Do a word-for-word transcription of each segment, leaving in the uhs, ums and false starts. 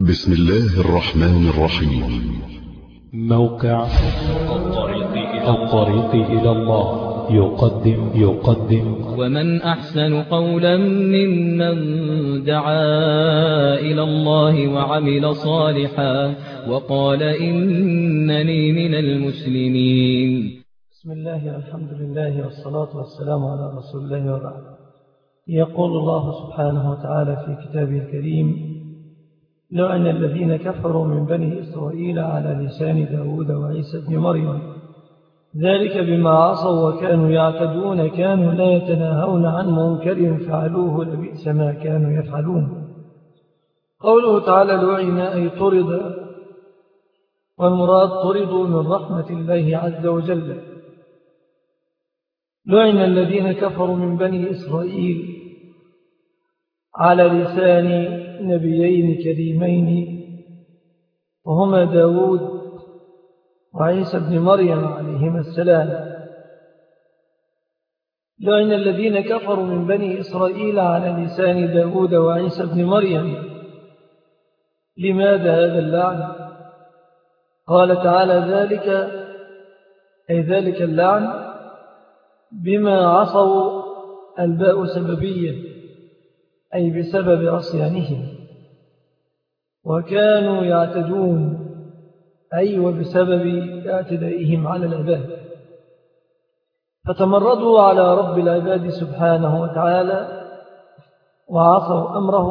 بسم الله الرحمن الرحيم. موقع الطريق إلى الله يقدم يقدم ومن أحسن قولا ممن دعا إلى الله وعمل صالحا وقال إنني من المسلمين. بسم الله والحمد لله والصلاة والسلام على رسول الله وبعد. يقول الله سبحانه وتعالى في كتابه الكريم: لعن الذين كفروا من بني إسرائيل على لسان داود وعيسى بن مريم ذلك بما عصوا وكانوا يعتدون كانوا لا يتناهون عن منكر فعلوه لبئس ما كانوا يفعلون. قوله تعالى لعن أي طرد، والمراد طردوا من رحمة الله عز وجل. لعن الذين كفروا من بني إسرائيل على لسان نبيين كريمين وهما داود وعيسى بن مريم عليهما السلام. لعن الذين كفروا من بني إسرائيل على لسان داود وعيسى بن مريم. لماذا هذا اللعن؟ قال تعالى ذلك أي ذلك اللعن بما عصوا، الباء سببية أي بسبب عصيانهم، وكانوا يعتدون أي وبسبب اعتدائهم على العباد، فتمردوا على رب العباد سبحانه وتعالى وعصوا أمره،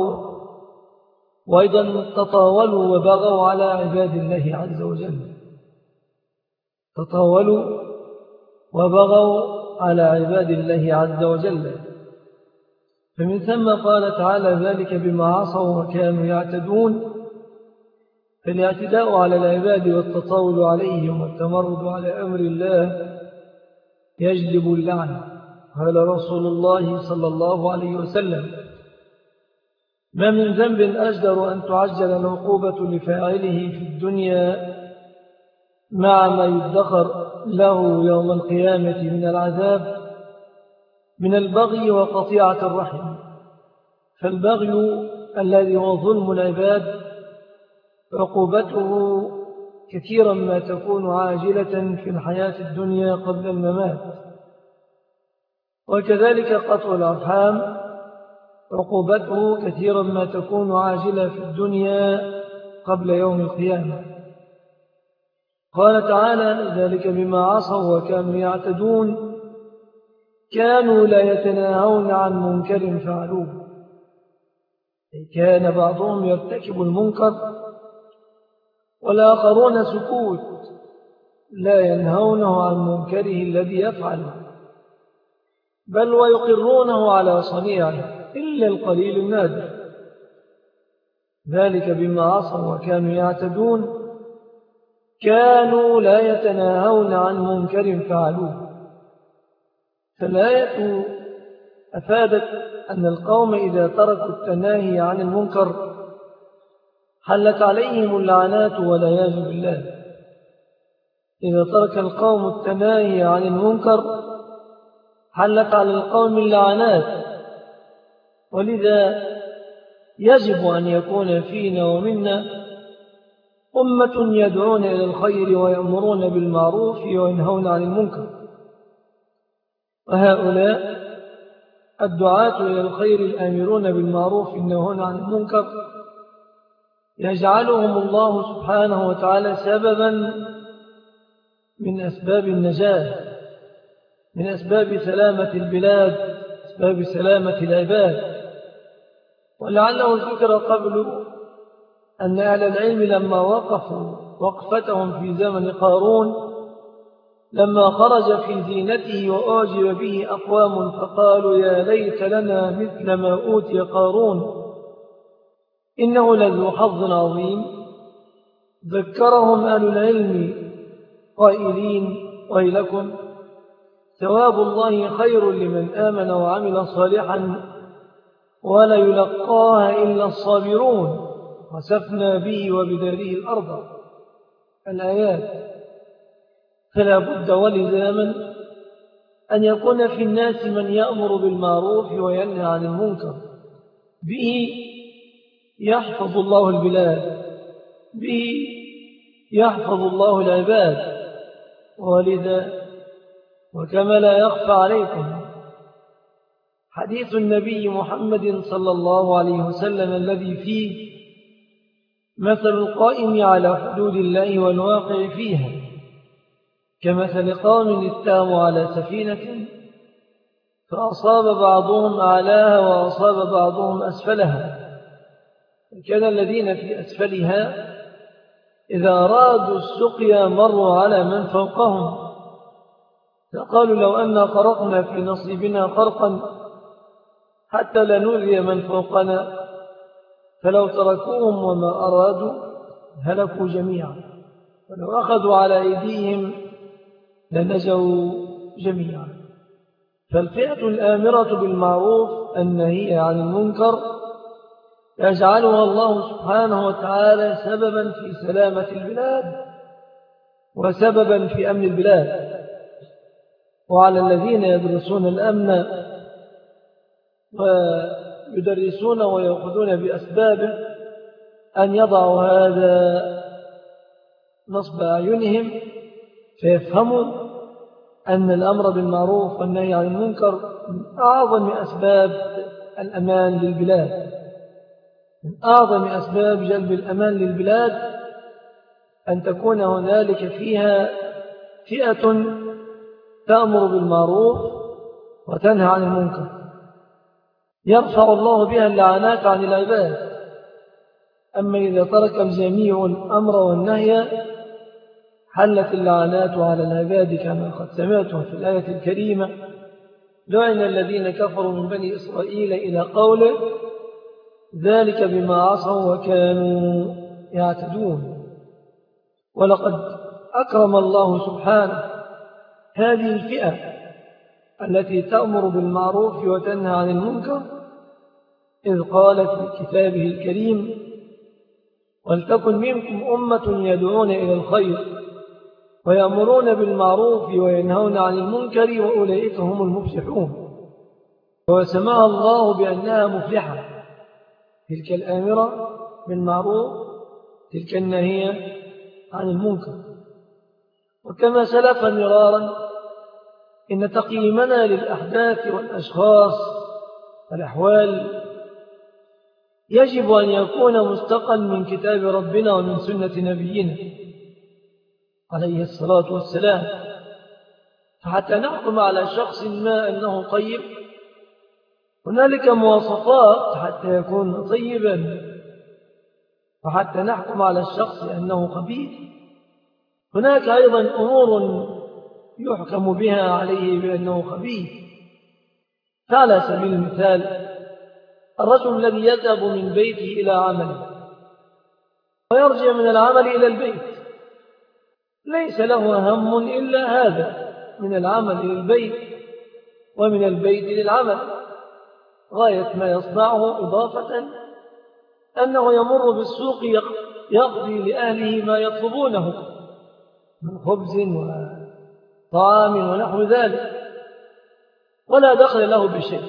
وأيضا تطاولوا وبغوا على عباد الله عز وجل. تطاولوا وبغوا على عباد الله عز وجل، فمن ثم قال تعالى ذلك بما عصوا وكانوا يعتدون. فالاعتداء على العباد والتطاول عليهم والتمرد على أمر الله يجلب اللعن. قال رسول الله صلى الله عليه وسلم: ما من ذنب أجدر أن تعجل العقوبة لفاعله في الدنيا مع ما يدخر له يوم القيامة من العذاب من البغي وقطيعة الرحم. فالبغي الذي هو ظلم العباد عقوبته كثيرا ما تكون عاجلة في الحياة الدنيا قبل الممات، وكذلك قطع الأرحام عقوبته كثيرا ما تكون عاجلة في الدنيا قبل يوم القيامة. قال تعالى ذلك بما عصوا وكانوا يعتدون كانوا لا يتناهون عن منكر فعلوه. كان بعضهم يرتكب المنكر والآخرون سكوت لا ينهونه عن منكره الذي يفعله، بل ويقرونه على صنيعه إلا القليل النادر. ذلك بما عصوا وكانوا يعتدون كانوا لا يتناهون عن منكر فعلوه. فالآية أفادت أن القوم إذا تركوا التناهي عن المنكر حلت عليهم اللعنات والعياذ بالله. إذا ترك القوم التناهي عن المنكر حلت على القوم اللعنات. ولذا يجب أن يكون فينا ومنا أمة يدعون إلى الخير ويأمرون بالمعروف وينهون عن المنكر، وهؤلاء الدعاة إلى الخير الآمرون بالمعروف والناهون عن المنكر يجعلهم الله سبحانه وتعالى سببا من أسباب النجاة، من أسباب سلامة البلاد، أسباب سلامة العباد. ولعله ذكر قبل أن أهل العلم لما وقفوا وقفتهم في زمن قارون لما خرج في زينته وأعجب به أقوام فقالوا يا ليت لنا مثل ما أوتي قارون إنه لذو حظ عظيم، ذكرهم أهل العلم قائلين: ويلكم ثواب الله خير لمن آمن وعمل صالحا ولا يلقاها إلا الصابرون وسفنا به وبداره الأرض. الآيات. فلا بد ولزاما أن يكون في الناس من يأمر بالمعروف وينهى عن المنكر، به يحفظ الله البلاد، به يحفظ الله العباد. ولذا وكما لا يخفى عليكم حديث النبي محمد صلى الله عليه وسلم الذي فيه مثل القائم على حدود الله والواقع فيها كمثل قوم استهموا على سفينة فأصاب بعضهم أعلاها وأصاب بعضهم أسفلها، وكان الذين في أسفلها إذا أرادوا السقيا مروا على من فوقهم فقالوا لو أن خرقنا في نصيبنا خرقا حتى لا نؤذي من فوقنا، فلو تركوهم وما أرادوا هلكوا جميعا، ولو أخذوا على أيديهم لنجوا جميعا. فالفئة الآمرة بالمعروف النهي عن المنكر يجعلها الله سبحانه وتعالى سببا في سلامة البلاد وسببا في أمن البلاد. وعلى الذين يدرسون الأمن ويدرسون ويأخذون بأسبابه أن يضعوا هذا نصب أعينهم فيفهموا أن الأمر بالمعروف والنهي عن المنكر من أعظم أسباب الأمان للبلاد، من أعظم أسباب جلب الأمان للبلاد أن تكون هنالك فيها فئة تأمر بالمعروف وتنهى عن المنكر يرفع الله بها اللعنات عن العباد. أما إذا ترك الجميع الأمر والنهي حلت اللعنات على العباد كما قد سمعتم في الآية الكريمة: لعن الذين كفروا من بني إسرائيل إلى قوله ذلك بما عصوا وكانوا يعتدون. ولقد أكرم الله سبحانه هذه الفئة التي تأمر بالمعروف وتنهى عن المنكر إذ قال في كتابه الكريم: ولتكن منكم أمة يدعون إلى الخير ويأمرون بالمعروف وينهون عن المنكر وأولئك هم المفلحون. وسماها الله بأنها مفلحة، تلك الآمرة بالمعروف تلك الناهية عن المنكر. وكما سلف مرارا إن تقييمنا للأحداث والأشخاص والأحوال يجب أن يكون مستقل من كتاب ربنا ومن سنة نبينا عليه الصلاة والسلام. فحتى نحكم على شخص ما أنه طيب هنالك مواصفات حتى يكون طيبا، وحتى نحكم على الشخص أنه خبيث هناك أيضا أمور يحكم بها عليه بأنه خبيث. فعلى سبيل المثال الرجل الذي يذهب من بيته إلى عمله ويرجع من العمل إلى البيت ليس له هم إلا هذا، من العمل إلى البيت ومن البيت للعمل، غاية ما يصنعه إضافة أنه يمر بالسوق يقضي لأهله ما يطلبونه من خبز وطعام ونحو ذلك ولا دخل له بشيء.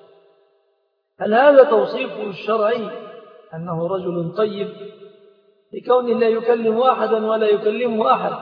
هل هذا توصيفه الشرعي أنه رجل طيب لكون لا يكلم أحدا ولا يكلمه أحد،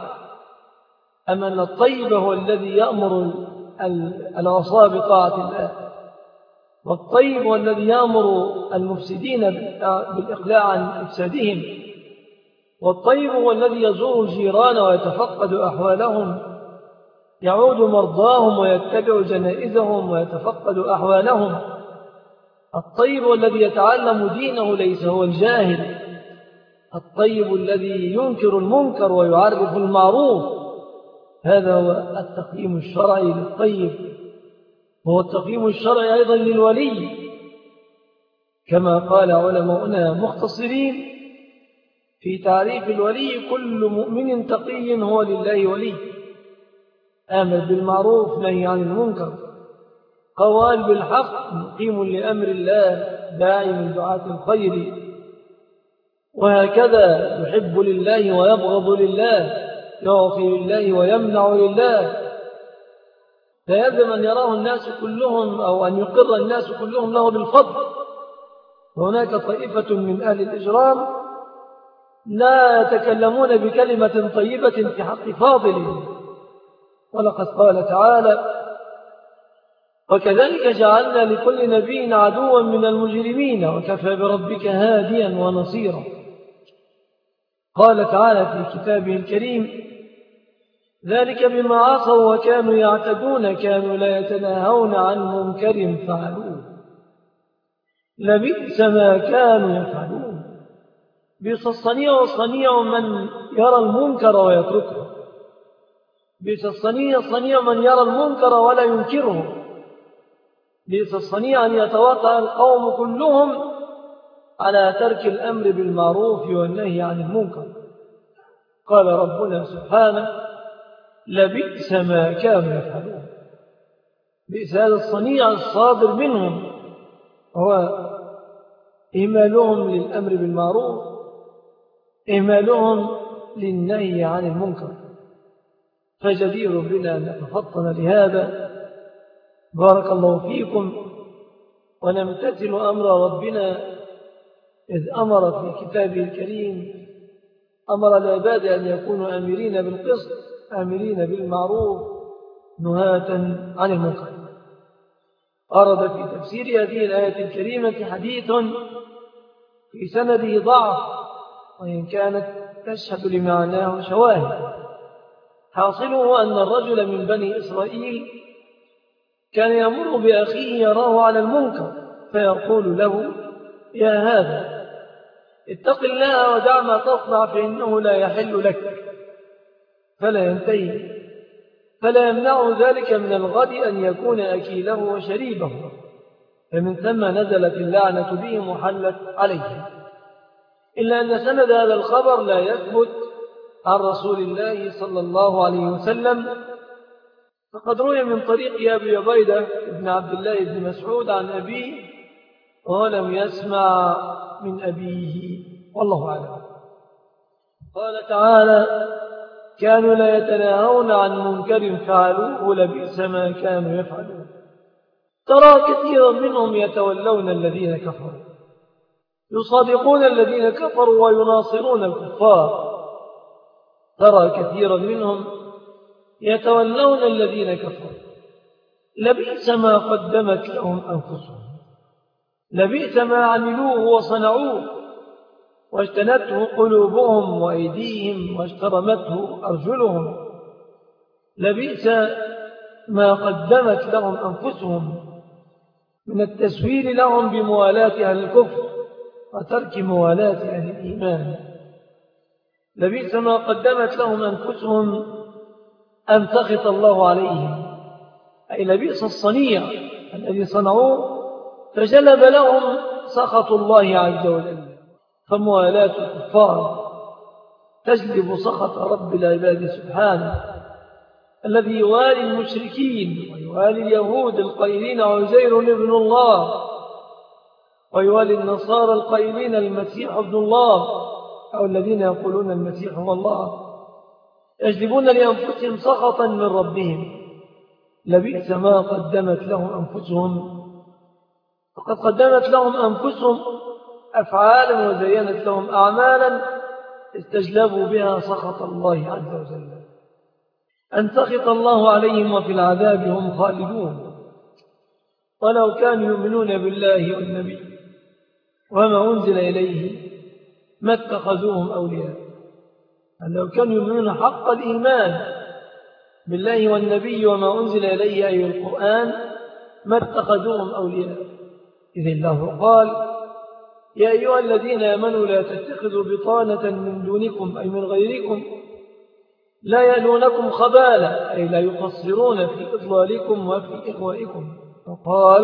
أم أن الطيب هو الذي يأمر العصاة بطاعة الله، والطيب هو الذي يأمر المفسدين بالإقلاع عن إفسادهم، والطيب هو الذي يزور الجيران ويتفقد أحوالهم، يعود مرضاهم ويتبع جنائزهم ويتفقد أحوالهم. الطيب هو الذي يتعلم دينه ليس هو الجاهل، الطيب الذي ينكر المنكر ويعرف المعروف. هذا هو التقييم الشرعي للطيب، وهو التقييم الشرعي أيضا للولي، كما قال علماؤنا مختصرين في تعريف الولي: كل مؤمن تقي هو لله ولي، آمر بالمعروف نهي عن المنكر، قوال بالحق مقيم لأمر الله داعي من دعاة الخير، وهكذا يحب لله ويبغض لله، يعطي لله ويمنع لله. فيلزم أن يراه الناس كلهم أو أن يقر الناس كلهم له بالفضل وهناك طائفة من أهل الإجرام لا يتكلمون بكلمة طيبة في حق فاضل. ولقد قال تعالى: وكذلك جعلنا لكل نبي عدوا من المجرمين وكفى بربك هاديا ونصيرا. قال تعالى في كتابه الكريم: ذلك بما عصوا وكانوا يعتدون كانوا لا يتناهون عن منكر فعلوه لبئس ما كانوا يفعلون. بئس الصنيع صنيع من يرى المنكر ويتركه، بئس الصنيع صنيع من يرى المنكر ولا ينكره، بئس الصنيع أن يتواطأ القوم كلهم على ترك الأمر بالمعروف والنهي عن المنكر. قال ربنا سبحانه: لبئس ما كانوا يفعلون. بئس هذا الصنيع الصادر منهم هو إهمالهم للأمر بالمعروف، إهمالهم للنهي عن المنكر. فجدير بنا أن نتفطن لهذا. بارك الله فيكم، ونمتثل أمر ربنا إذ أمر في كتابه الكريم، أمر العباد أن يكونوا آمرين بالقسط آمرين بالمعروف نهاة عن المنكر. أرد في تفسير هذه الآية الكريمة حديث في سنده ضعف، وإن كانت تشهد لمعناه شواهد. حاصله أن الرجل من بني إسرائيل كان يمر بأخيه يراه على المنكر فيقول له: يا هذا اتق الله ودع ما تصنع فإنه لا يحل لك، فلا ينتهي، فلا يمنع ذلك من الغد أن يكون أكيله وشريبه. فمن ثم نزلت اللعنة به محلت عليه. إلا أن سند هذا الخبر لا يثبت عن رسول الله صلى الله عليه وسلم. فقد روي من طريق أبي عبيدة بن عبد الله بن مسعود عن أبيه ولم يسمع من أبيه، والله أعلم. قال تعالى: كانوا لا يتناهون عن منكر فعلوه لبئس ما كانوا يفعلون. ترى كثيرا منهم يتولون الذين كفروا، يصادقون الذين كفروا ويناصرون الكفار. ترى كثيرا منهم يتولون الذين كفروا لبئس ما قدمت لهم أنفسهم، لبئس ما عملوه وصنعوه واجتنته قلوبهم وأيديهم واجترمته أرجلهم، لبئس ما قدمت لهم أنفسهم من التسويل لهم بموالاة أهل الكفر وترك موالاة أهل الإيمان. لبئس ما قدمت لهم أنفسهم أن سخط الله عليهم، أي لبئس الصنيع الذي صنعوه فجلب لهم سخط الله عز وجل. فموالاة الكفار تجلب سخط رب العباد سبحانه، الذي يوالي المشركين ويوالي اليهود القائلين عزير ابن الله، ويوالي النصارى القائلين المسيح ابن الله، أو الذين يقولون المسيح هو الله، يجلبون لأنفسهم سخطا من ربهم. لبئس ما قدمت لهم أنفسهم، فقد قدمت لهم أنفسهم أفعالا وزينت لهم أعمالا استجلبوا بها سخط الله عز وجل، أن سخط الله عليهم وفي العذاب هم خالدون. ولو كانوا يؤمنون بالله والنبي وما أنزل إليه ما اتخذوهم أولياء. لو كانوا يؤمنون حق الإيمان بالله والنبي وما أنزل إليه أي القرآن ما اتخذوهم أولياء. إذ الله قال: يا أيها الذين آمنوا لا تتخذوا بطانة من دونكم أي من غيركم لا يألونكم خبالا أي لا يقصرون في إضلالكم وفي إخوائكم. وقال: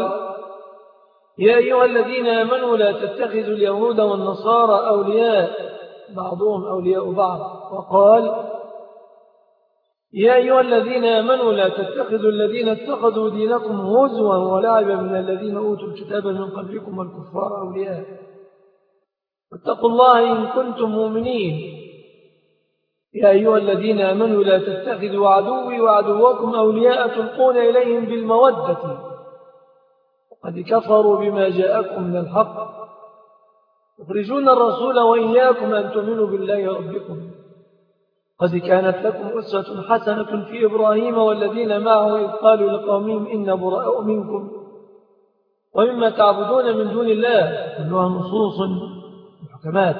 يا أيها الذين آمنوا لا تتخذوا اليهود والنصارى أولياء بعضهم أولياء بعض. وقال: يا أيها الذين آمنوا لا تتخذوا الذين اتخذوا دينكم هزوا ولعبا من الذين أوتوا الكتاب من قبلكم والكفار أولياء واتقوا الله إن كنتم مؤمنين. يا أيها الذين آمنوا لا تتخذوا عدوي وعدوكم أولياء تلقون إليهم بالمودة وقد كفروا بما جاءكم من الحق يخرجون الرسول وإياكم أن تؤمنوا بالله ربكم قد كانت لكم أسوة حسنة في إبراهيم والذين معه إذ قالوا لقومهم إنا براء منكم ومما تعبدون من دون الله كلها نصوص محكمات.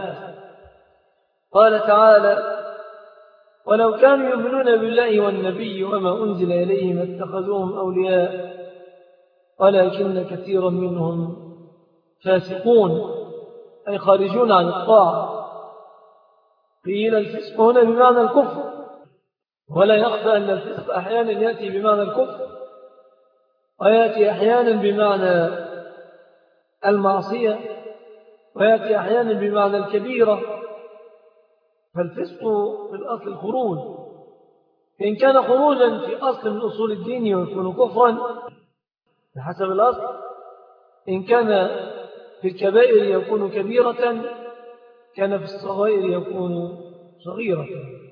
قال تعالى ولو كانوا يؤمنون بالله والنبي وما أنزل إليهم اتخذوهم أولياء ولكن كثيرا منهم فاسقون أي خارجون عن الطاعة. قيل الفسق هنا بمعنى الكفر، ولا يخفى أن الفسق أحيانا يأتي بمعنى الكفر ويأتي أحيانا بمعنى المعصية ويأتي أحيانا بمعنى الكبيرة. فالفسق في الأصل الخروج، إن كان خروجا في أصل من أصول الدين يكون كفرا بحسب الأصل، إن كان في الكبائر يكون كبيرة، كان في الصغائر يكون صغيرة.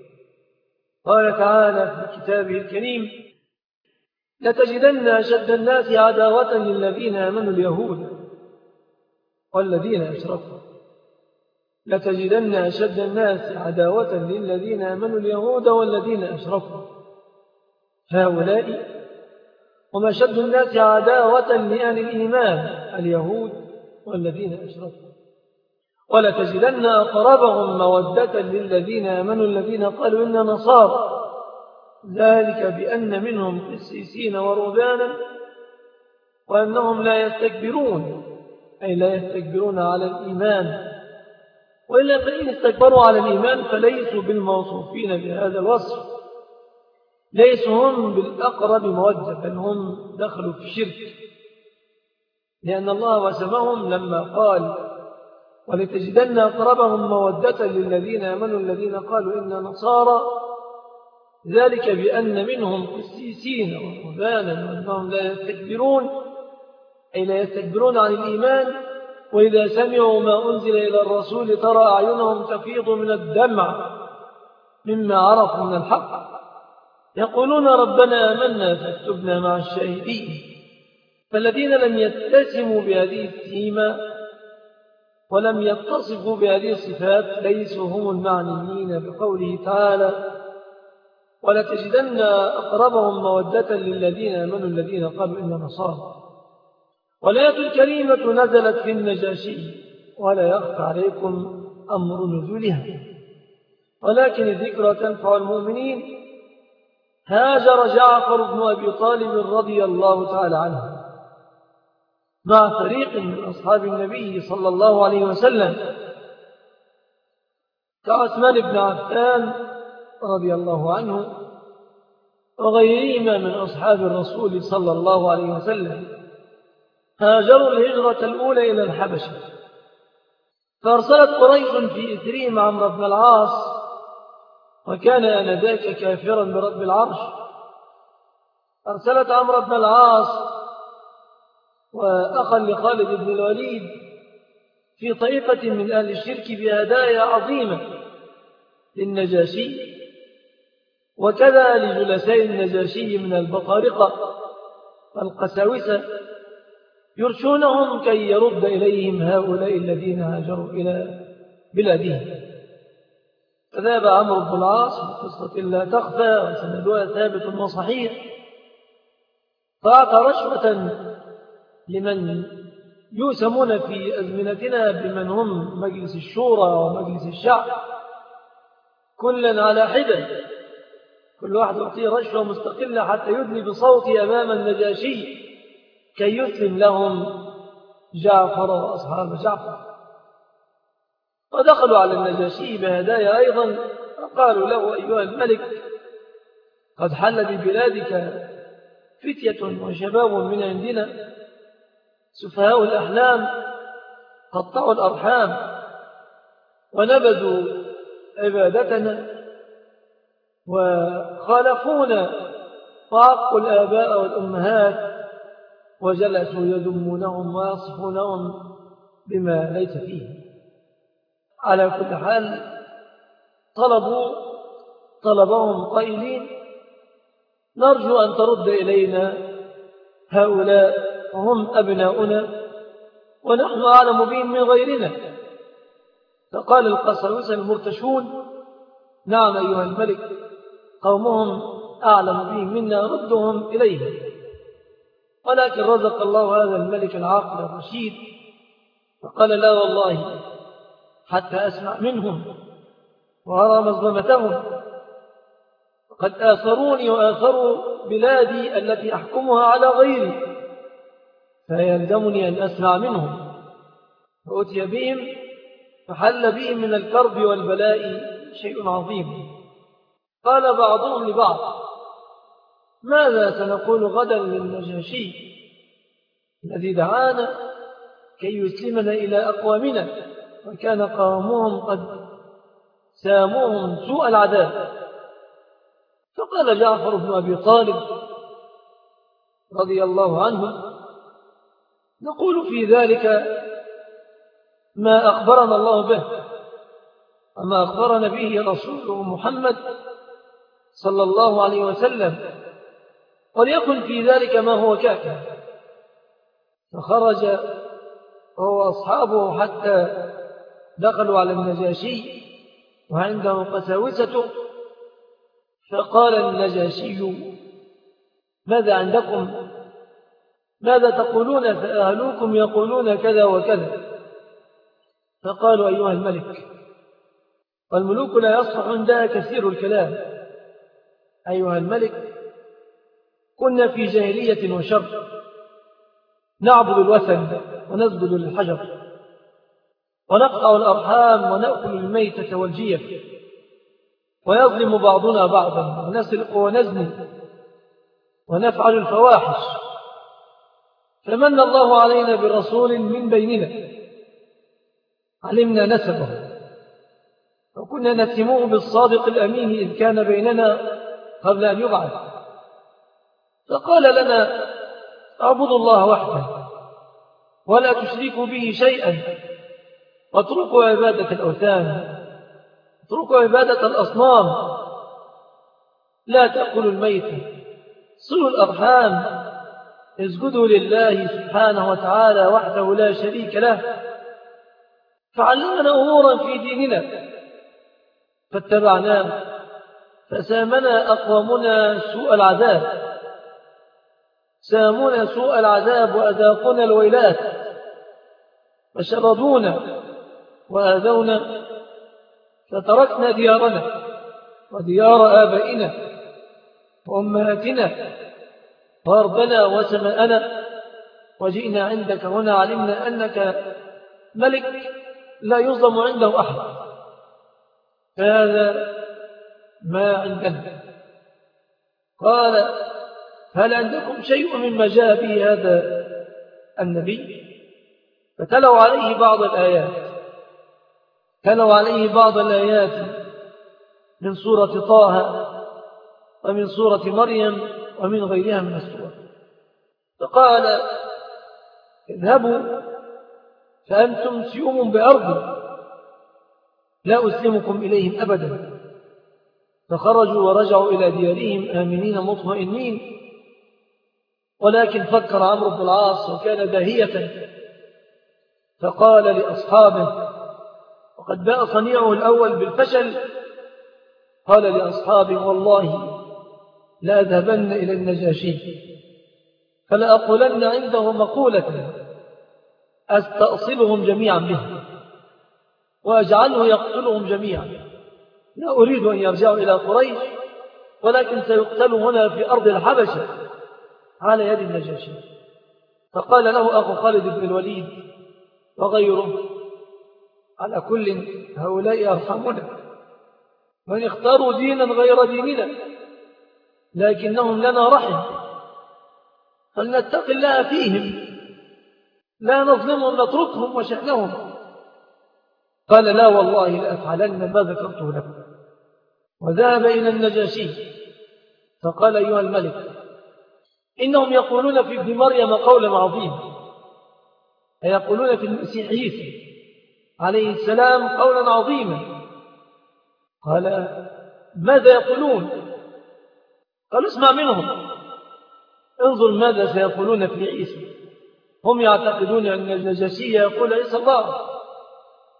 قال تعالى في كتابه الكريم لتجدن أشد الناس عداوة للذين آمنوا اليهود والذين أشركوا لتجدن أشد الناس عداوة للذين آمنوا اليهود والذين أشركوا هؤلاء هم أشد الناس عداوة لأهل الإيمان اليهود والذين أشركوا ولتجدن أقربهم مودة للذين آمنوا الذين قالوا إنا نصارى ذلك بأن منهم قسيسين ورهبانا وأنهم لا يستكبرون أي لا يستكبرون على الإيمان، وإلا فإن استكبروا على الإيمان فليسوا بالموصوفين بهذا الوصف، ليسوا هم بالأقرب مودة بل هم دخلوا في الشرك، لأن الله وسمهم لما قال ولتجدن أقربهم مودة للذين آمنوا الذين قالوا إنا نصارى ذلك بأن منهم قسيسين ورهبانا وأنهم لا يستكبرون أي لا يستكبرون عن الإيمان، وإذا سمعوا ما أنزل إلى الرسول ترى أعينهم تفيض من الدمع مما عرفوا من الحق يقولون ربنا آمنا فاكتبنا مع الشاهدين. فالذين لم يتسموا بهذه السيمة ولم يتصفوا بهذه الصفات ليسوا هم المعنيين بقوله تعالى ولتجدن أقربهم مودة للذين آمنوا الذين قالوا إنا نصارى. والآية الكريمة نزلت في النجاشي ولا يخفى عليكم أمر نزولها، ولكن الذكرى تنفع المؤمنين. هاجر جعفر بن أبي طالب رضي الله تعالى عنه مع فريق من أصحاب النبي صلى الله عليه وسلم كعثمان بن عفان رضي الله عنه وغيرهما من أصحاب الرسول صلى الله عليه وسلم. هاجروا الهجرة الأولى إلى الحبشة، فأرسلت قريش في إثرهم عمرو بن العاص، وكان آنذاك كافرا برب العرش. أرسلت عمرو بن العاص وأخا لخالد بن الوليد في طائفة من أهل الشرك بهدايا عظيمة للنجاشي، وكذا لجلساء النجاشي من البطارقة والقساوسة يرشونهم كي يرد إليهم هؤلاء الذين هاجروا إلى بلادهم. فذهب عمرو بن العاص بقصة لا تخفى وسندها ثابت وصحيح، فأعطى رشوة لمن يسمون في أزمنتنا بمن هم مجلس الشورى ومجلس الشعب، كلا على حدة، كل واحد يعطيه رشوة مستقلة حتى يدلي بصوته أمام النجاشي كي يسلم لهم جعفر وأصحاب جعفر. ودخلوا على النجاشي بهدايا أيضا، فقالوا له أيها الملك قد حل ببلادك فتية وشباب من عندنا سفهاء الأحلام قطعوا الأرحام ونبذوا عبادتنا وخالفونا وعقوا الآباء والأمهات وجلسوا يذمونهم ويصفونهم بما ليس فيه. على كل حال طلبوا طلبهم قائلين نرجو أن ترد إلينا هؤلاء وهم أبناؤنا ونحن أعلم بهم من غيرنا، فقال القساوسة المرتشون: نعم أيها الملك، قومهم أعلم بهم منا، ردهم إليهم. ولكن رزق الله هذا الملك العاقل الرشيد فقال: لا والله حتى أسمع منهم وأرى مظلمتهم، قد آثروني وآثروا بلادي التي أحكمها على غيري، فيلزمني أن أسمع منهم. فأتي بهم فحل بهم من الكرب والبلاء شيء عظيم. قال بعضهم لبعض: ماذا سنقول غدا للنجاشي الذي دعانا كي يسلمنا إلى أقوامنا، وكان قومهم قد ساموهم سوء العذاب؟ فقال جعفر بن أبي طالب رضي الله عنه: نقول في ذلك ما أخبرنا الله به وما أخبرنا به رسوله محمد صلى الله عليه وسلم، وليكن في ذلك ما هو كافٍ. فخرج هو أصحابه حتى دخلوا على النجاشي وعنده قساوسته، فقال النجاشي: ماذا عندكم؟ ماذا تقولون؟ فأهلوكم يقولون كذا وكذا. فقالوا: أيها الملك، والملوك لا يصلح عندها كثير الكلام. أيها الملك، كنا في جاهلية وشر، نعبد الوثن ونسجد للحجر ونقطع الأرحام ونأكل الميتة والجيف، ويظلم بعضنا بعضا، ونسرق ونزني ونفعل الفواحش. فمن الله علينا برسول من بيننا علمنا نسبه، وكنا نتهمه بالصادق الأمين إذ كان بيننا قبل أن يبعث. فقال لنا: اعبدوا الله وحده ولا تشركوا به شيئا، واتركوا عبادة الأوثان، اتركوا عبادة الأصنام، لا تأكلوا الميت، صلوا الأرحام، اسجدوا لله سبحانه وتعالى وحده لا شريك له. فعلمنا أمورا في ديننا فاتبعناه، فسامنا أقوامنا سوء العذاب، سامونا سوء العذاب وأذاقنا الويلات، فشردونا وآذونا، فتركنا ديارنا وديار آبائنا وأمهاتنا وأرضنا وسماءنا، وجئنا عندك هنا علمنا أنك ملك لا يظلم عنده أحد، فهذا ما عندنا. قال: هل عندكم شيء مما جاء به هذا النبي؟ فتلوا عليه بعض الآيات تلوا عليه بعض الآيات من سورة طه ومن سورة مريم ومن غيرها من السور. فقال: اذهبوا فأنتم سيوم بأرض لا أسلمكم إليهم أبدا. فخرجوا ورجعوا إلى ديارهم آمنين مطمئنين. ولكن فكر عمرو بن العاص وكان داهية، فقال لأصحابه، وقد باء صنيعه الأول بالفشل، قال لأصحابه: والله لا أذهبن إلى النجاشي فلأقولن عنده مقولة أستأصلهم جميعا به وأجعله يقتلهم جميعا. لا أريد أن يرجعوا إلى قريش، ولكن سيقتلوا هنا في أرض الحبشة على يد النجاشي. فقال له أخو خالد بن الوليد وغيره: على كل هؤلاء أرحمنا، من اختاروا دينا غير ديننا، لكنهم لنا رحم، فلنتق الله فيهم، لا نظلمهم نتركهم وشأنهم. قال: لا والله لأفعلن ما ذكرته لكم. وذهب إلى النجاشي فقال: أيها الملك، إنهم يقولون في ابن مريم قولا عظيما، يقولون في المسيح عيسى عليه السلام قولا عظيما. قال: ماذا يقولون؟ قال: اسمع منهم، انظر ماذا سيقولون في عيسى. هم يعتقدون أن النجاشي يقول عيسى الله،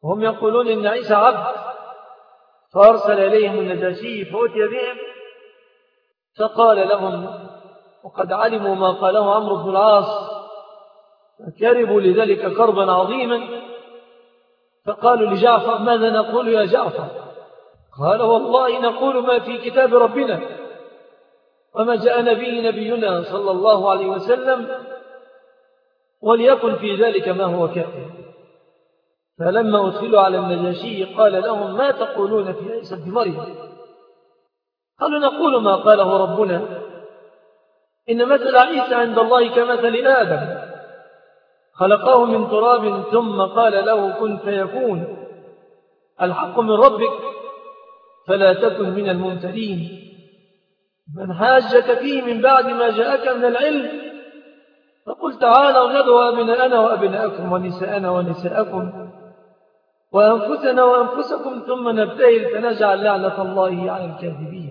وهم يقولون إن عيسى عبد، فأرسل إليهم النجاشي فأتي بهم فقال لهم، وقد علموا ما قاله عمرو بن العاص فكربوا لذلك كربا عظيما، فقالوا لجعفر: ماذا نقول يا جعفر؟ قال: والله نقول ما في كتاب ربنا وما جاء به نبينا صلى الله عليه وسلم، وليكن في ذلك ما هو كائن. فلما أدخلوا على النجاشي قال لهم: ما تقولون في عيسى ابن مريم؟ قالوا: نقول ما قاله ربنا، إن مثل عيسى عند الله كمثل آدم، خلقه من تراب ثم قال له كن فيكون، الحق من ربك فلا تكن من الممترين. من حاجك فيه من بعد ما جاءك من العلم فقل تعالوا ندعو أبناءنا وأبناءكم ونساءنا ونساءكم وأنفسنا وأنفسكم ثم نبتهل فنجعل لعنة الله على الكاذبين.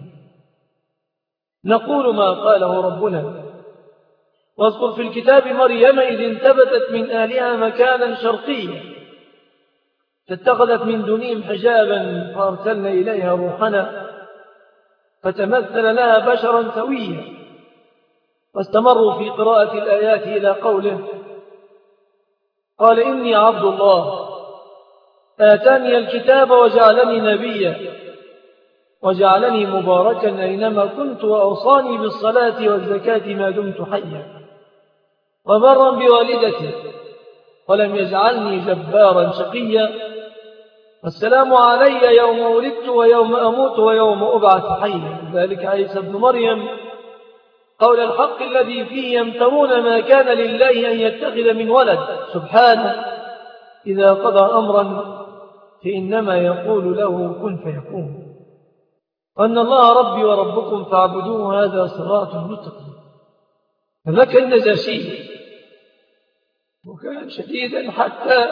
نقول ما قاله ربنا. واذكر في الكتاب مريم إذ انتبتت من أهلها مكانا شرقيا فاتخذت من دونهم حجابا فأرسلنا إليها روحنا فتمثل لها بشرا سويا. واستمروا في قراءة الآيات إلى قوله: قال إني عبد الله آتاني الكتاب وجعلني نبيا وجعلني مباركا أينما كنت وأوصاني بالصلاة والزكاة ما دمت حيا وبرا بوالدتي ولم يجعلني جبارا شقيا والسلام علي يوم ولدت ويوم أموت ويوم أبعث حيا. ذلك عيسى ابن مريم قول الحق الذي فيه يمترون ما كان لله أن يتخذ من ولد سبحانه إذا قضى أمرا فإنما يقول له كن فيكون، وأن الله ربي وربكم فاعبدوه هذا صراط مستقيم. فذاك النجاشي وكان شديدا حتى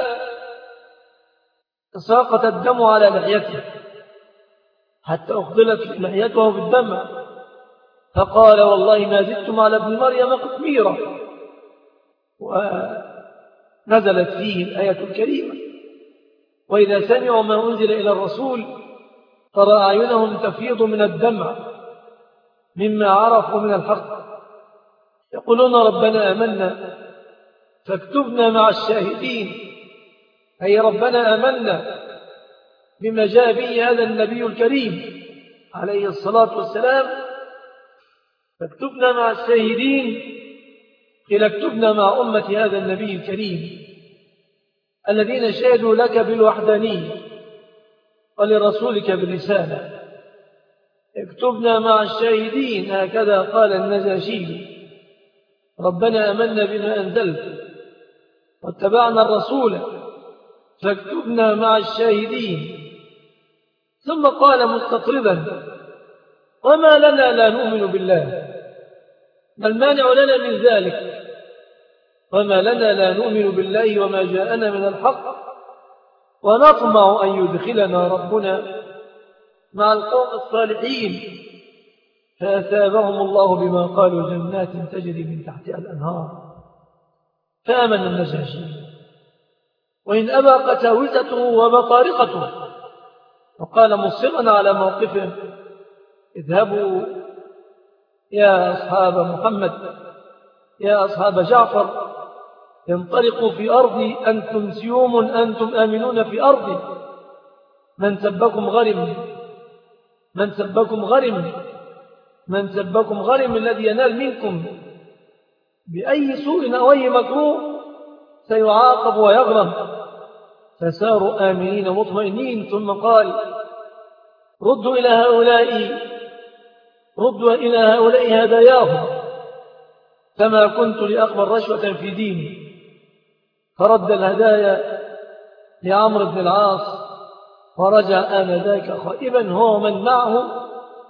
ساقط الدم على لحيته حتى أخضلت لحيته بالدم، فقال: والله ما زدتم على ابن مريم قطميرا. ونزلت فيه الآية الكريمة: وإذا سمعوا ما أنزل إلى الرسول ترى أعينهم تفيض من الدمع مما عرفوا من الحق يقولون ربنا آمنا فاكتبنا مع الشاهدين، أي ربنا آمنا بما جاء به هذا النبي الكريم عليه الصلاة والسلام، فاكتبنا مع الشاهدين، قيل اكتبنا مع أمة هذا النبي الكريم الذين شهدوا لك بالوحدانية ولرسولك بالرسالة. اكتبنا مع الشاهدين، هكذا قال النجاشي: ربنا آمنا بما أنزلت واتبعنا الرسول فاكتبنا مع الشاهدين. ثم قال مستطردا: وما لنا لا نؤمن بالله، ما المانع لنا من ذلك؟ وما لنا لا نؤمن بالله وما جاءنا من الحق ونطمع أن يدخلنا ربنا مع القوم الصالحين. فأثابهم الله بما قالوا جنات تجري من تحتها الأنهار. فآمن النجاشي، وإن أبى قساوسته وبطارقته، وقال مصرا على موقفه: اذهبوا يا أصحاب محمد، يا أصحاب جعفر، انطلقوا في أرضي، أنتم سيوم أنتم آمنون في أرضي، من سبكم غرم، من سبكم غرم، من سبكم غرم الذي ينال منكم بأي سوء أو أي مكروه سيعاقب ويغرم. فساروا آمنين مطمئنين. ثم قال: ردوا إلى هؤلاء ردوا إلى هؤلاء هداياهم، فما كنت لأقبل رشوة في ديني. فرد الهدايا لعمرو بن العاص ورجع آنذاك خائبا هو من معه.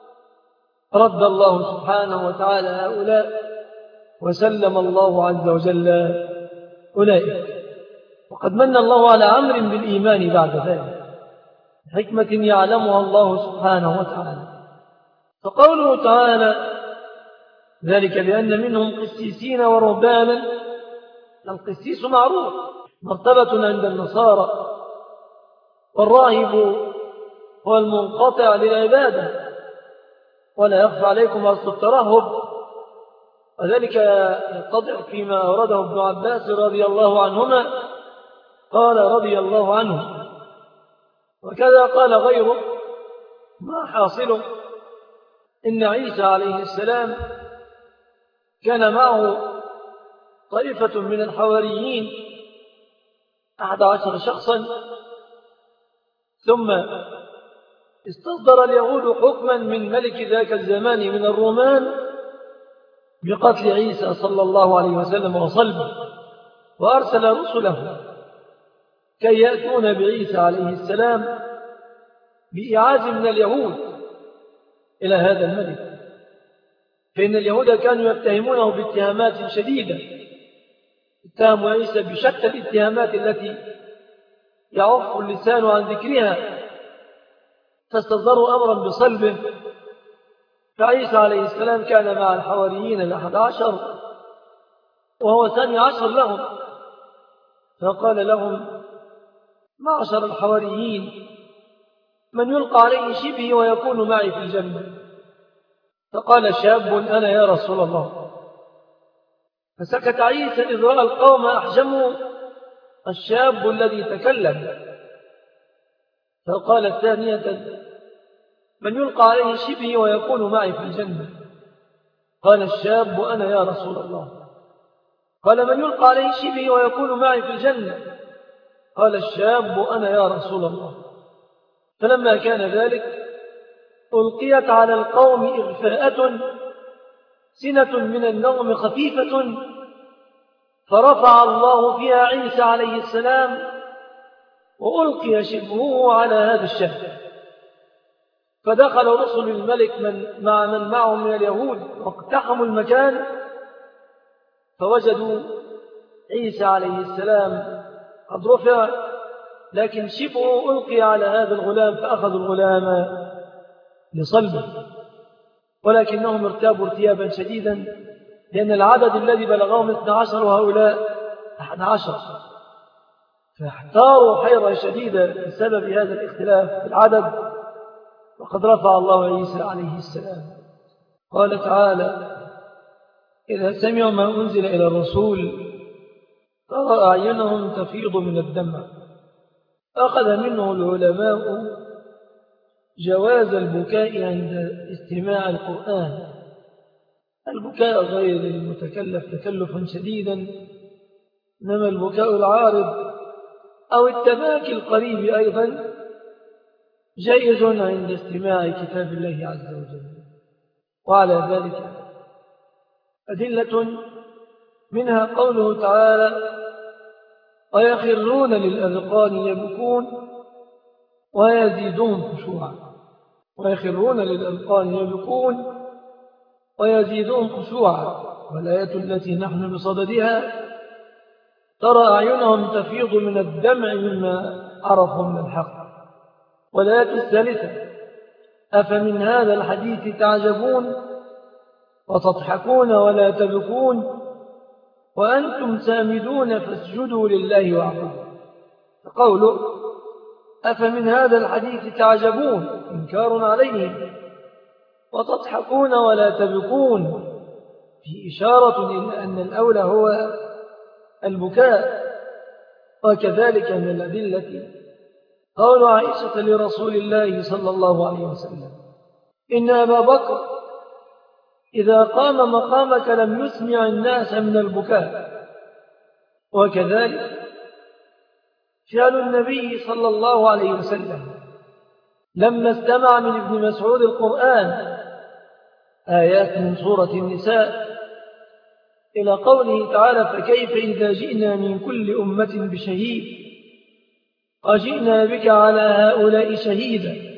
رد الله سبحانه وتعالى هؤلاء وسلم الله عز وجل أولئك. وقد من الله على عمرو بالإيمان بعد ذلك حكمة يعلمها الله سبحانه وتعالى. فقوله تعالى: ذلك بأن منهم قسيسين ورهبانا. القسيس معروف، مرتبة عند النصارى والراهب هو المنقطع للعبادة، ولا يخفى عليكم أصل الترهب، وذلك يتضح فيما أورده ابن عباس رضي الله عنهما قال رضي الله عنه، وكذا قال غيره: ما حاصله إن عيسى عليه السلام كان معه طائفة من الحواريين أحد عشر شخصا، ثم استصدر اليهود حكما من ملك ذاك الزمان من الرومان بقتل عيسى صلى الله عليه وسلم وصلبه، وأرسل رسله كي يأتون بعيسى عليه السلام بإعاز من اليهود إلى هذا الملك، فإن اليهود كانوا يتهمونه باتهامات شديدة، اتهموا عيسى بشتى الاتهامات التي يعف اللسان عن ذكرها، فاستصدروا أمرا بصلبه. فعيسى عليه السلام كان مع الحواريين الأحد عشر وهو ثاني عشر لهم، فقال لهم: معشر الحواريين، من يلقى عليه شبهي ويكون معي في الجنة؟ فقال شاب: أنا يا رسول الله. فسكت عيسى إذ رأى القوم أحجموا الشاب الذي تكلم، فقال ثانية: من يلقى عليه شبهي ويكون معي في الجنة؟ قال الشاب: أنا يا رسول الله. قال: من يلقى عليه شبهي ويكون معي في الجنة؟ قال الشاب: أنا يا رسول الله. فلما كان ذلك ألقيت على القوم إغفاءة سنة من النوم خفيفة، فرفع الله فيها عيسى عليه السلام وألقي شبهه على هذا الشاب، فدخل رسل الملك من مع من معهم من اليهود واقتحموا المكان، فوجدوا عيسى عليه السلام قد رفع، لكن شبهه ألقي على هذا الغلام، فأخذوا الغلام لصلبه، ولكنهم ارتابوا ارتيابا شديدا، لأن العدد الذي بلغهم اثنى عشر وهؤلاء أحد عشر، فاحتاروا حيرة شديدة بسبب هذا الاختلاف في العدد. وقد رفع الله عيسى عليه السلام. قال تعالى: إذا سمعوا ما أنزل إلى الرسول ترى أعينهم تفيض من الدمع. أخذ منه العلماء جواز البكاء عند استماع القرآن، البكاء غير المتكلف تكلفا شديدا، إنما البكاء العارض أو التباكي القريب أيضا جائز عند استماع كتاب الله عز وجل. وعلى ذلك أدلة، منها قوله تعالى: ويخرون للأذقان يبكون ويزيدون خشوعا. ويخرون للأذقان يبكون ويزيدون خشوعا. والآية التي نحن بصددها: ترى أعينهم تفيض من الدمع مما عرفوا من الحق. والآية الثالثة: أفمن هذا الحديث تعجبون وتضحكون ولا تبكون وأنتم سامدون فاسجدوا لله واعبدوا. فقوله أفمن هذا الحديث تعجبون إنكار عليه، وتضحكون ولا تبكون في إشارة إلى أن الأولى هو البكاء. وكذلك من الأدلة قول عائشة لرسول الله صلى الله عليه وسلم: إن أبا بكر إذا قام مقامك لم يسمع الناس من البكاء. وكذلك فعل النبي صلى الله عليه وسلم لما استمع من ابن مسعود القرآن آيات من سورة النساء إلى قوله تعالى: فكيف إذا جئنا من كل أمة بشهيد وجئنا بك على هؤلاء شهيدا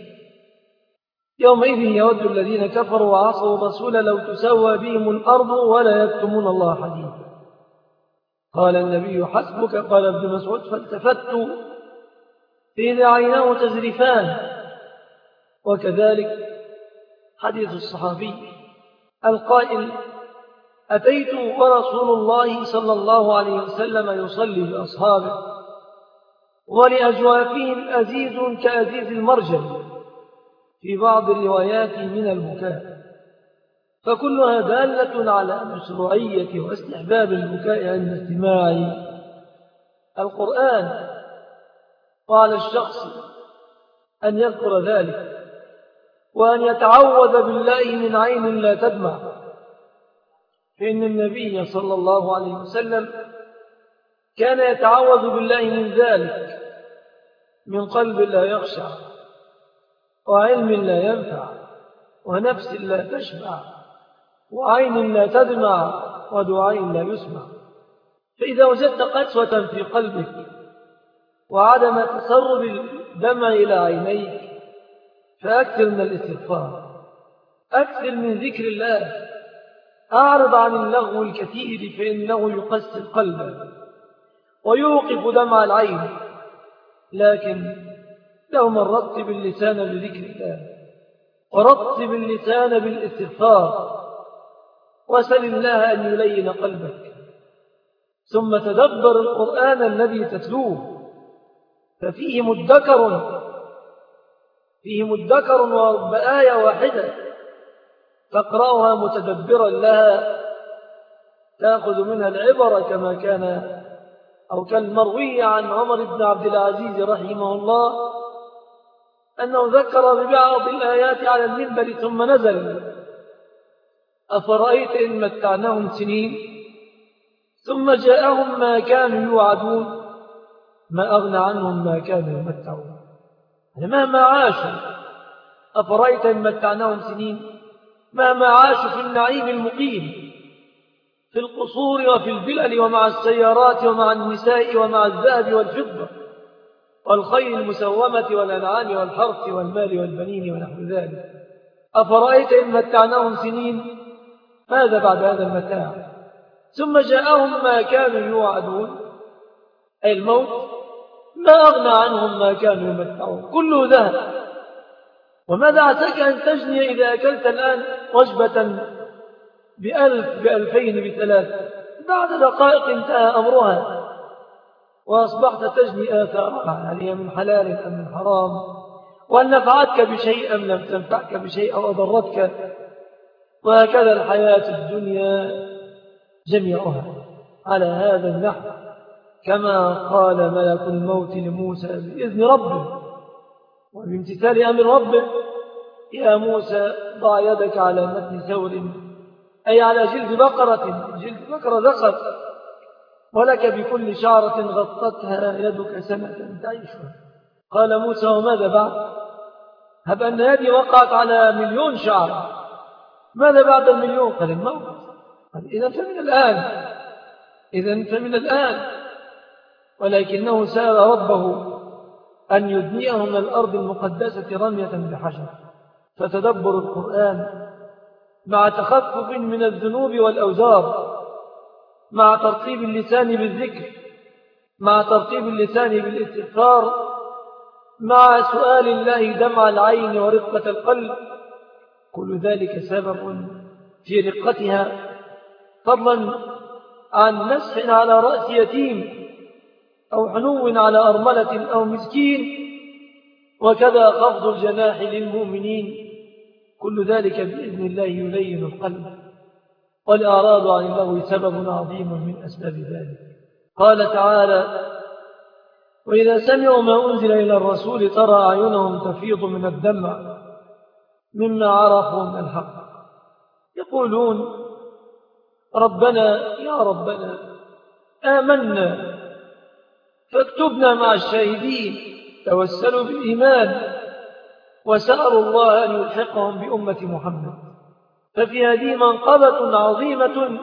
يومئذ يود الذين كفروا وعصوا الرسول لو تسوى بهم الأرض ولا يكتمون الله حديثا. قال النبي: حسبك. قال ابن مسعود: فالتفت فإذا عيناه تزرفان. وكذلك حديث الصحابي القائل: أتيت ورسول الله صلى الله عليه وسلم يصلي بأصحابه ولأجوافهم أزيز كأزيز المرجل في بعض الروايات من البكاء، فكلها دالة على مشروعية واستحباب البكاء عند استماع القرآن، وعلى الشخص أن يذكر ذلك وأن يتعوذ بالله من عين لا تدمع، فإن النبي صلى الله عليه وسلم كان يتعوذ بالله من ذلك، من قلب لا يخشع، وعلم لا ينفع، ونفس لا تشبع، وعين لا تدمع، ودعاء لا يسمع. فإذا وجدت قسوة في قلبك وعدم تسرب الدمع إلى عينيك فأكثر من الاستغفار، أكثر من ذكر الله، أعرض عن اللغو الكثير فإنه يقسي القلب ويوقف دمع العين، لكن لو رطب اللسان بذكر الله ورطب اللسان بالاستغفار، وسل الله أن يلين قلبك، ثم تدبر القرآن الذي تتلوه، ففيه مدكر فيه مدكر ورب آية واحدة تقرأها متدبرا لها تأخذ منها العبرة، كما كان أو كالمروي عن عمر بن عبد العزيز رحمه الله أنه ذكر ببعض الآيات على المنبر ثم نزل: أفرأيت إن متعناهم سنين ثم جاءهم ما كانوا يوعدون ما أغنى عنهم ما كانوا يمتعون. مهما عاشوا، أفرأيت إن متعناهم سنين، مهما عاشوا في النعيم المقيم في القصور وفي الفلل ومع السيارات ومع النساء ومع الذهب والفضة والخيل المسومة والأنعام والحرث والمال والبنين ونحو ذلك، أفرأيت إن متعناهم سنين، ماذا بعد هذا المتاع؟ ثم جاءهم ما كانوا يوعدون، أي الموت، ما أغنى عنهم ما كانوا يمتعون، كله ذهب. وماذا عساك أن تجني إذا أكلت الآن وجبة بألف بألفين بثلاث، بعد دقائق انتهى أمرها وأصبحت تجني آثارها، هل هي من حلال أم من حرام، وأن نفعتك بشيء أم لم تنفعك بشيء أو أضرتك. وهكذا الحياة الدنيا جميعها على هذا النحو، كما قال ملك الموت لموسى بإذن ربه وبامتثال أمر ربه: يا موسى ضع يدك على متن ثور، أي على جلد بقرة، جلد بقرة ذكر، ولك بكل شعرة غطتها يدك سنة تعيشها. قال موسى: وماذا بعد؟ هب أن يدي وقعت على مليون شعر، ماذا بعد المليون؟ قال: الموت. قال: إذن فمن الآن إذن فمن الآن ولكنه سأل ربه أن يدنيه من الأرض المقدسة رمية بحجر. فتدبر القرآن مع تخفف من الذنوب والأوزار، مع ترطيب اللسان بالذكر، مع ترطيب اللسان بالاستغفار، مع سؤال الله دمع العين ورقة القلب، كل ذلك سبب في رقتها، فضلا عن مسح على رأس يتيم أو حنو على أرملة أو مسكين، وكذا خفض الجناح للمؤمنين، كل ذلك بإذن الله يلين القلب. والإعراض عن الله سبب عظيم من أسباب ذلك. قال تعالى: وإذا سمعوا ما أنزل إلى الرسول ترى أعينهم تفيض من الدمع مما عرفوا من الحق، يقولون: ربنا يا ربنا آمنا فاكتبنا مع الشاهدين. توسلوا بالإيمان وسألوا الله أن يلحقهم بأمة محمد. ففي هذه منقبة عظيمة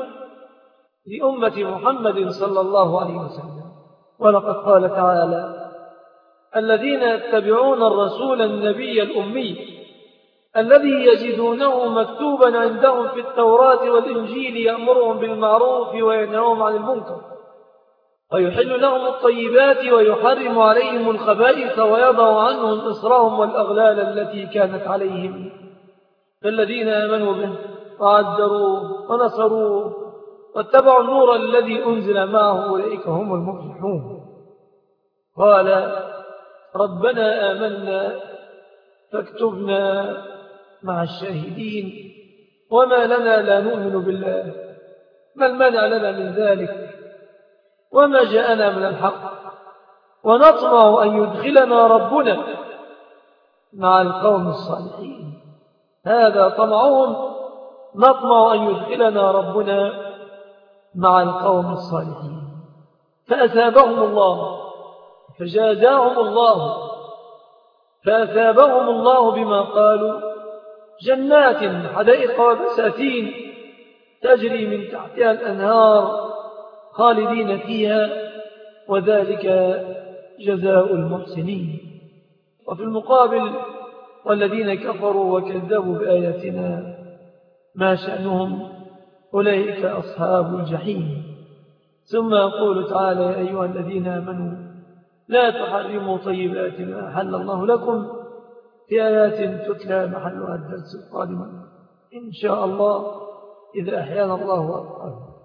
لأمة محمد صلى الله عليه وسلم. ولقد قال تعالى: الذين يتبعون الرسول النبي الأمي الذي يجدونه مكتوبا عندهم في التوراة والإنجيل يأمرهم بالمعروف وينهاهم عن المنكر ويحل لهم الطيبات ويحرم عليهم الخبائث ويضع عنهم إصرهم والأغلال التي كانت عليهم، فالذين آمنوا به وعزروه ونصروه واتبعوا النور الذي أنزل معه أولئك هم المفلحون. قال ربنا آمنا فاكتبنا مع الشاهدين. وما لنا لا نؤمن بالله، ما المنع لنا من ذلك وما جاءنا من الحق، ونطمع أن يدخلنا ربنا مع القوم الصالحين. هذا طمعهم، نطمع أن يدخلنا ربنا مع القوم الصالحين. فأثابهم الله فجازاهم الله فأثابهم الله بما قالوا جنات حدائق وبساتين تجري من تحتها الأنهار خالدين فيها، وذلك جزاء المحسنين. وفي المقابل والذين كفروا وكذبوا بآياتنا ما شأنهم أولئك أصحاب الجحيم. ثم يقول تعالى يا أيها الذين آمنوا لا تحرموا طيبات ما أحل الله لكم، في آيات تتلى محلها الدرس القادم إن شاء الله إذا أحيانا الله وأبقاه.